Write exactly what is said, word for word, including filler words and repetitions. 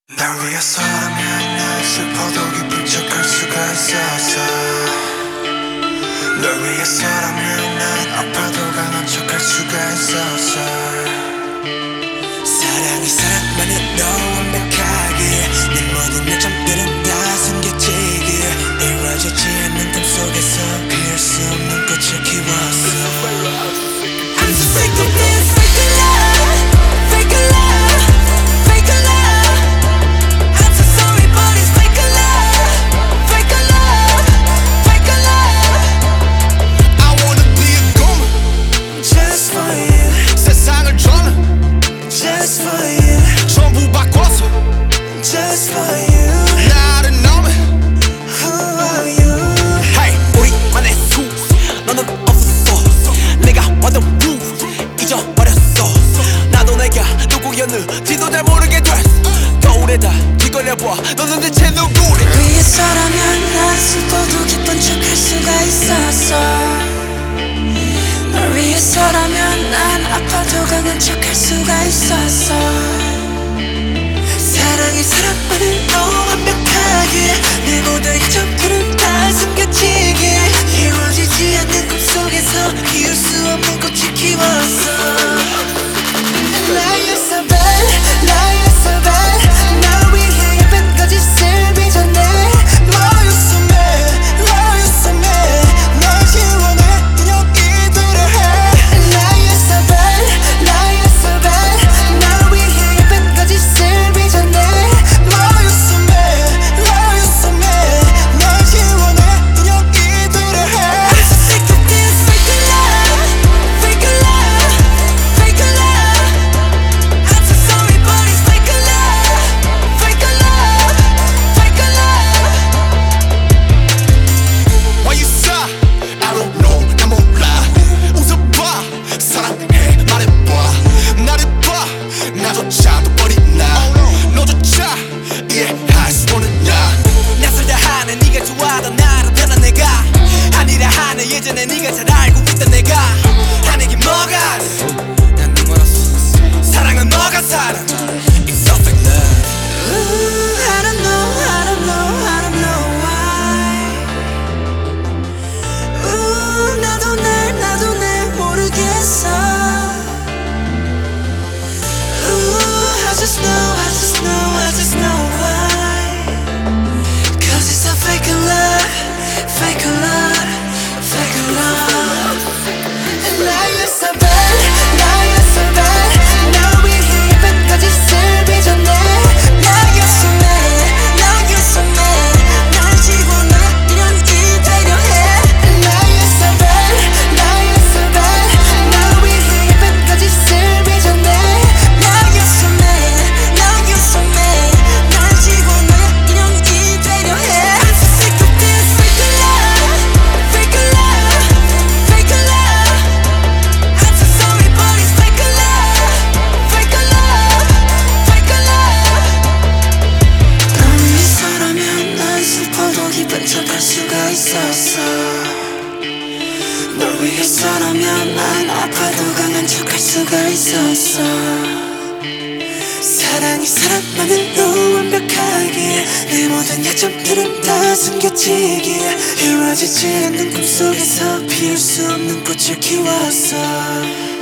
날 위해서라면 난 슬퍼도 기쁜 척할 수가 있었어. 널 위해서라면 난 아파도 강한 척할 수가 있었어. 사랑이 사랑만으로 완벽하게 내 모든 약점들은 다 숨겨지게 이루어지지 않는 꿈속에서 피울 수 없는 꽃을 키웠어. I'm so sick of this fake love, fake love, fake love. I'm so sorry but it's fake love, fake love, fake love. I wanna be a goon Just for you, 세상을 저는 just for you, 전부 바꿔서 just for you. 나를 넘어. Who are you? Hey, 우리만의 수 너는 없었어. 내가 완전 루 잊어버렸어. 나도 내가 누구였는지도 잘 모르게 됐어. 거울에다 뒤걸려봐 너는 대체 누구래. 위해서라면 난 슬퍼도 기쁜 척할 수가 있었어. 널 위해서라면 난 아파도 강한 척할 수가 있었어. 사랑이 사랑만으로 완벽하게 내 모든 이점들은 다 숨겨지게 이루어지지 않는 꿈속에서 피울 수 없는 꽃을 키웠어. Lie you're so bad, lie you're so bad. 날 위해 예쁜 거짓을 빚어내. Lie you're so mad, lie you're so mad. 널 지워내 그냥 이대로 해. Lie you're so bad, lie you're so bad. 날 위해 예쁜 거짓을 빚어내. Lie you're so mad, lie you're so mad. 널 지워내 그냥 이대로 해. I'm so sick of this fake love, fake love, fake love. I'm so sorry but it's fake love, fake love, fake love. Why you sigh? I don't know 나 몰라. 웃어봐 사랑해 말해봐. 나를 봐 나조차도 버린 나. 너조차 이해할 수 없는 나. 낯설다 하는 네가 좋아하던 나를 변한 내가 아니라 하는 예전에 네가 잘 알고 있던 내가 하는 게 뭐가 난 눈멀었어. 사랑은 뭐가 사랑 It's so fake love. Ooh, I don't know, I don't know, I don't know why. Ooh, 나도 날, 나도 날 모르겠어. Ooh, I just know, I just know, I just know why. Cause it's a fake love, fake love, fake love. And now you're so bad, now you're so bad. 날 위해 예쁜 거짓을 빚어내. Now you're so mad, now you're so mad. 날 지워내 이런 이대로 해. Now you're so bad, now you're so bad. 날 위해 예쁜 거짓을 빚어내. Now you're so mad, now you're so mad. 날 지워내 이런 이대로 해. I'm so sick of this fake love, fake love, fake love. I'm so sorry but it's fake love, fake love, fake love. 널 위해서라면 난 슬퍼도 기쁜 척할 수가 있었어. 널 위해서라면 난 아파도 강한 척할 수가 있었어. 사랑이 사랑만으로 완벽하게 내 모든 약점들은 다 숨겨지게 이루어지지 않는 꿈속에서 피울 수 없는 꽃을 키웠어.